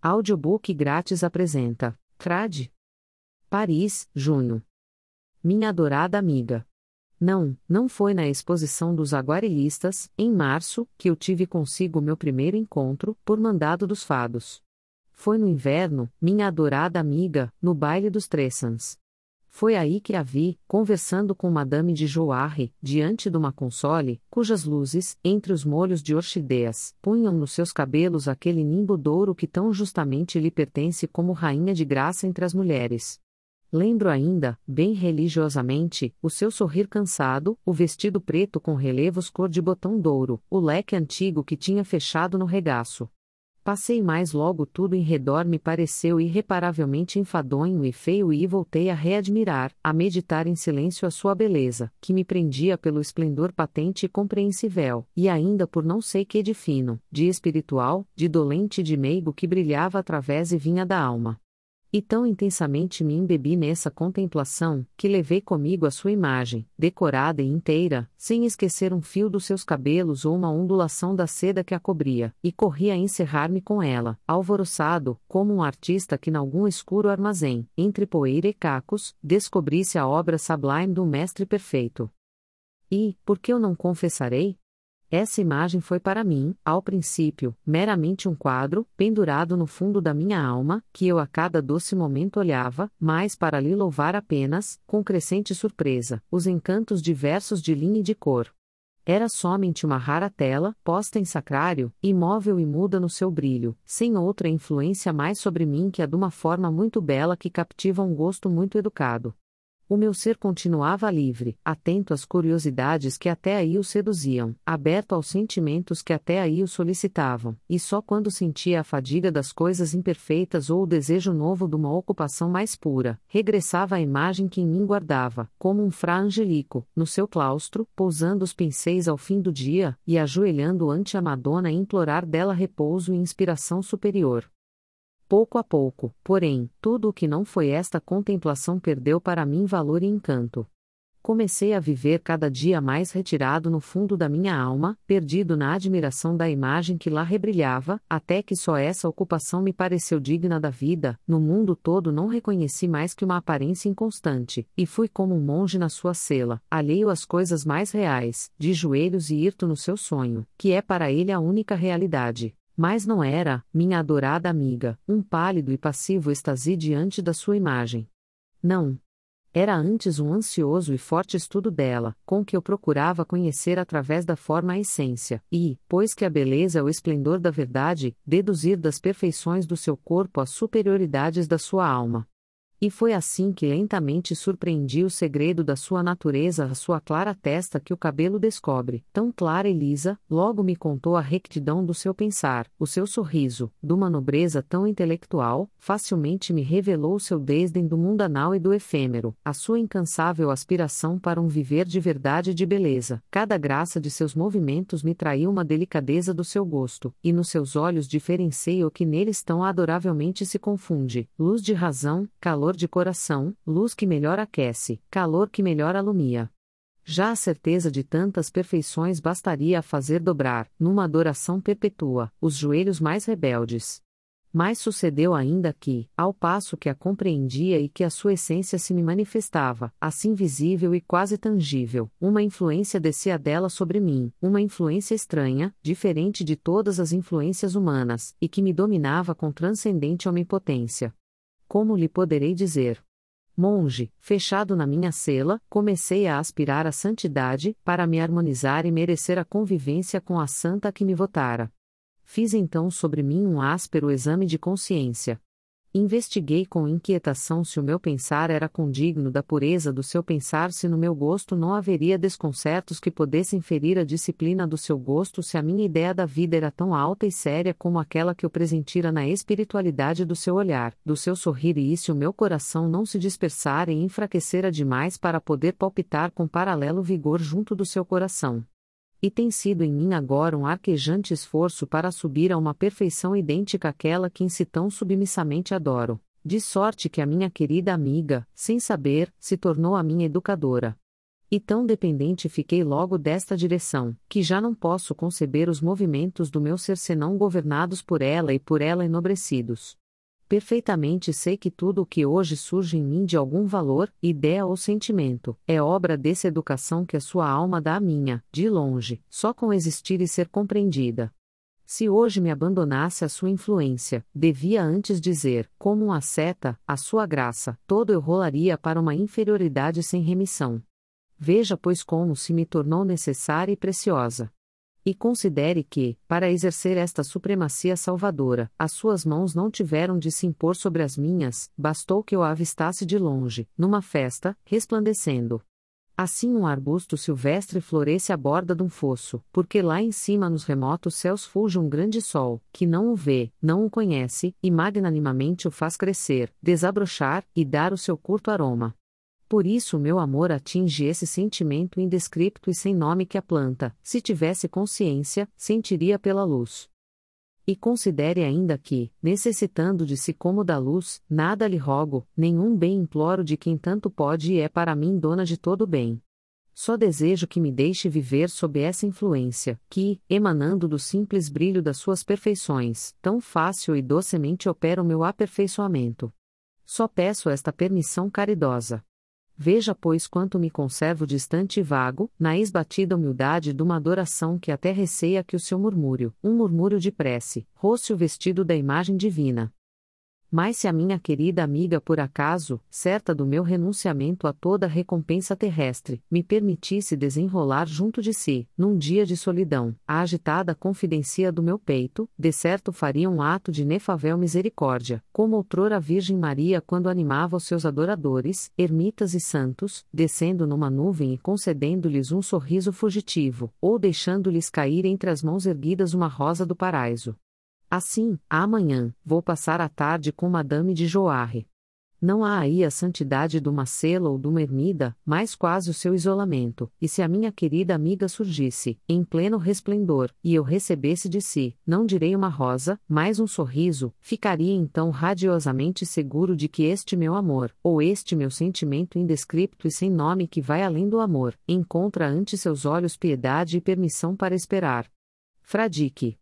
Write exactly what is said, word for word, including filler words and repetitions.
Audiobook grátis apresenta Crade. Paris, junho. Minha adorada amiga. Não, não foi na exposição dos aguarelistas, em março, que eu tive consigo meu primeiro encontro, por mandado dos fados. Foi no inverno, minha adorada amiga, no baile dos Tressans. Foi aí que a vi, conversando com Madame de Jouarre, diante de uma console, cujas luzes, entre os molhos de orquídeas, punham nos seus cabelos aquele nimbo douro que tão justamente lhe pertence como rainha de graça entre as mulheres. Lembro ainda, bem religiosamente, o seu sorrir cansado, o vestido preto com relevos cor de botão douro, o leque antigo que tinha fechado no regaço. Passei mais logo tudo em redor me pareceu irreparavelmente enfadonho e feio e voltei a readmirar, a meditar em silêncio a sua beleza, que me prendia pelo esplendor patente e compreensível, e ainda por não sei que de fino, de espiritual, de dolente e de meigo que brilhava através e vinha da alma. E tão intensamente me embebi nessa contemplação, que levei comigo a sua imagem, decorada e inteira, sem esquecer um fio dos seus cabelos ou uma ondulação da seda que a cobria, e corri a encerrar-me com ela, alvoroçado, como um artista que nalgum escuro armazém, entre poeira e cacos, descobrisse a obra sublime do mestre perfeito. E, por que eu não confessarei? Essa imagem foi para mim, ao princípio, meramente um quadro, pendurado no fundo da minha alma, que eu a cada doce momento olhava, mas para lhe louvar apenas, com crescente surpresa, os encantos diversos de linha e de cor. Era somente uma rara tela, posta em sacrário, imóvel e muda no seu brilho, sem outra influência mais sobre mim que a de uma forma muito bela que captiva um gosto muito educado. O meu ser continuava livre, atento às curiosidades que até aí o seduziam, aberto aos sentimentos que até aí o solicitavam, e só quando sentia a fadiga das coisas imperfeitas ou o desejo novo de uma ocupação mais pura, regressava à imagem que em mim guardava, como um fra angelico, no seu claustro, pousando os pincéis ao fim do dia, e ajoelhando ante a Madonna a implorar dela repouso e inspiração superior. Pouco a pouco, porém, tudo o que não foi esta contemplação perdeu para mim valor e encanto. Comecei a viver cada dia mais retirado no fundo da minha alma, perdido na admiração da imagem que lá rebrilhava, até que só essa ocupação me pareceu digna da vida, no mundo todo não reconheci mais que uma aparência inconstante, e fui como um monge na sua cela, alheio às coisas mais reais, de joelhos e hirto no seu sonho, que é para ele a única realidade. Mas não era, minha adorada amiga, um pálido e passivo êxtase diante da sua imagem. Não. Era antes um ansioso e forte estudo dela, com que eu procurava conhecer através da forma a essência, e, pois que a beleza é o esplendor da verdade, deduzir das perfeições do seu corpo as superioridades da sua alma. E foi assim que lentamente surpreendi o segredo da sua natureza a sua clara testa que o cabelo descobre, tão clara e lisa, logo me contou a rectidão do seu pensar, o seu sorriso, de uma nobreza tão intelectual, facilmente me revelou o seu desdém do mundanal e do efêmero, a sua incansável aspiração para um viver de verdade e de beleza, cada graça de seus movimentos me traiu uma delicadeza do seu gosto, e nos seus olhos diferenciei o que neles tão adoravelmente se confunde, luz de razão, calor de coração, luz que melhor aquece, calor que melhor alumia. Já a certeza de tantas perfeições bastaria a fazer dobrar, numa adoração perpétua, os joelhos mais rebeldes. Mas sucedeu ainda que, ao passo que a compreendia e que a sua essência se me manifestava, assim visível e quase tangível, uma influência descia dela sobre mim, uma influência estranha, diferente de todas as influências humanas, e que me dominava com transcendente omnipotência. Como lhe poderei dizer? Monge, fechado na minha cela, comecei a aspirar à santidade, para me harmonizar e merecer a convivência com a santa que me votara. Fiz então sobre mim um áspero exame de consciência. Investiguei com inquietação se o meu pensar era condigno da pureza do seu pensar, se no meu gosto não haveria desconcertos que pudessem ferir a disciplina do seu gosto, se a minha ideia da vida era tão alta e séria como aquela que eu presentira na espiritualidade do seu olhar, do seu sorrir, e se o meu coração não se dispersara e enfraquecera demais para poder palpitar com paralelo vigor junto do seu coração. E tem sido em mim agora um arquejante esforço para subir a uma perfeição idêntica àquela que em si tão submissamente adoro, de sorte que a minha querida amiga, sem saber, se tornou a minha educadora. E tão dependente fiquei logo desta direção, que já não posso conceber os movimentos do meu ser senão governados por ela e por ela enobrecidos. Perfeitamente sei que tudo o que hoje surge em mim de algum valor, ideia ou sentimento, é obra dessa educação que a sua alma dá à minha, de longe, só com existir e ser compreendida. Se hoje me abandonasse a sua influência, devia antes dizer, como um asceta, a sua graça, todo eu rolaria para uma inferioridade sem remissão. Veja pois como se me tornou necessária e preciosa. E considere que, para exercer esta supremacia salvadora, as suas mãos não tiveram de se impor sobre as minhas, bastou que eu a avistasse de longe, numa festa, resplandecendo. Assim um arbusto silvestre floresce à borda de um fosso, porque lá em cima nos remotos céus fulge um grande sol, que não o vê, não o conhece, e magnanimamente o faz crescer, desabrochar, e dar o seu curto aroma. Por isso o meu amor atinge esse sentimento indescripto e sem nome que a planta, se tivesse consciência, sentiria pela luz. E considere ainda que, necessitando de si como da luz, nada lhe rogo, nenhum bem imploro de quem tanto pode e é para mim dona de todo bem. Só desejo que me deixe viver sob essa influência, que, emanando do simples brilho das suas perfeições, tão fácil e docemente opera o meu aperfeiçoamento. Só peço esta permissão caridosa. Veja pois quanto me conservo distante e vago, na esbatida humildade de uma adoração que até receia que o seu murmúrio, um murmúrio de prece, roce o vestido da imagem divina. Mas se a minha querida amiga por acaso, certa do meu renunciamento a toda recompensa terrestre, me permitisse desenrolar junto de si, num dia de solidão, a agitada confidência do meu peito, de certo faria um ato de inefável misericórdia, como outrora a Virgem Maria quando animava os seus adoradores, ermitas e santos, descendo numa nuvem e concedendo-lhes um sorriso fugitivo, ou deixando-lhes cair entre as mãos erguidas uma rosa do paraíso. Assim, amanhã, vou passar a tarde com Madame de Joarre. Não há aí a santidade de uma Sela ou de uma ermida, mas quase o seu isolamento, e se a minha querida amiga surgisse, em pleno resplendor, e eu recebesse de si, não direi uma rosa, mas um sorriso, ficaria então radiosamente seguro de que este meu amor, ou este meu sentimento indescripto e sem nome que vai além do amor, encontra ante seus olhos piedade e permissão para esperar. Fradique.